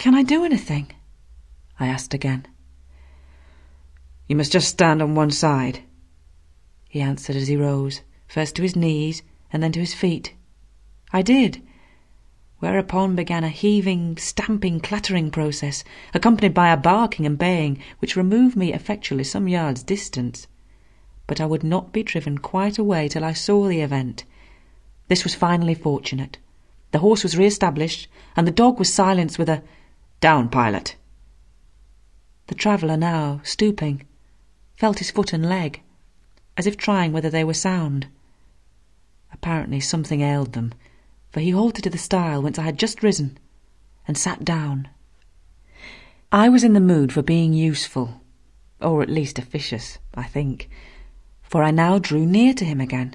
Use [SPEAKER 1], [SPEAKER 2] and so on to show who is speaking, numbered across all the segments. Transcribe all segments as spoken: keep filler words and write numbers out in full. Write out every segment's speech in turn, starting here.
[SPEAKER 1] Can I do anything? I asked again. You must just stand on one side, he answered as he rose, first to his knees and then to his feet. I did, whereupon began a heaving, stamping, clattering process, accompanied by a barking and baying which removed me effectually some yards distance. But I would not be driven quite away till I saw the event. This was finally fortunate. The horse was re-established, and the dog was silenced with a "Down, pilot." The traveller now, stooping, felt his foot and leg, as if trying whether they were sound. Apparently something ailed them, for he halted to the stile whence I had just risen, and sat down. I was in the mood for being useful, or at least officious, I think, for I now drew near to him again.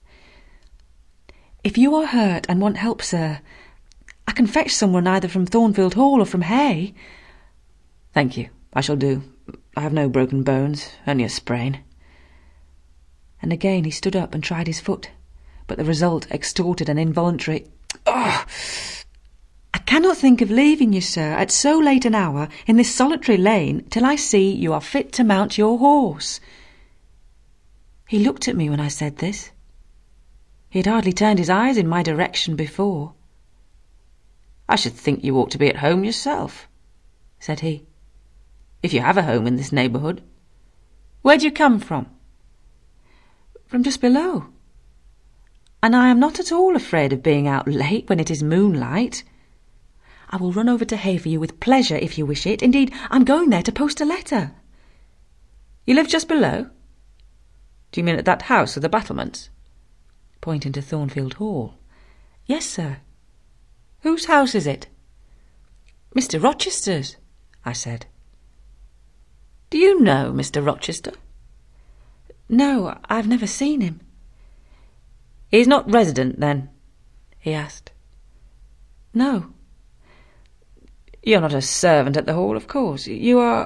[SPEAKER 1] "If you are hurt and want help, sir, I can fetch someone either from Thornfield Hall or from Hay." "Thank you, I shall do. I have no broken bones, only a sprain." And again he stood up and tried his foot, but the result extorted an involuntary "Ugh!" "I cannot think of leaving you, sir, at so late an hour in this solitary lane till I see you are fit to mount your horse." He looked at me when I said this. He had hardly turned his eyes in my direction before. "I should think you ought to be at home yourself," said he, "if you have a home in this neighbourhood. Where do you come from?" "From just below. And I am not at all afraid of being out late when it is moonlight. I will run over to Hay for you with pleasure if you wish it. Indeed, I'm going there to post a letter." "You live just below? Do you mean at that house with the battlements?" pointing to Thornfield Hall. "Yes, sir." "Whose house is it?" "Mister Rochester's," I said. "Do you know Mister Rochester?" "No, I've never seen him." "He's not resident, then?" he asked. "No." "You're not a servant at the Hall, of course. You are—"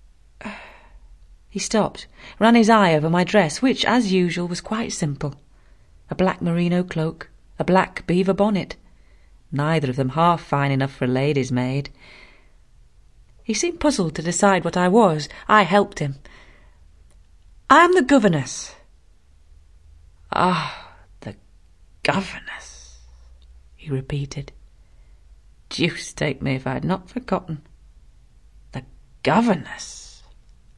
[SPEAKER 1] He stopped, ran his eye over my dress, which, as usual, was quite simple. A black merino cloak, a black beaver bonnet, neither of them half fine enough for a lady's maid. He seemed puzzled to decide what I was. I helped him. "I am the governess." "Ah, the governess," he repeated. "Deuce take me if I had not forgotten. The governess."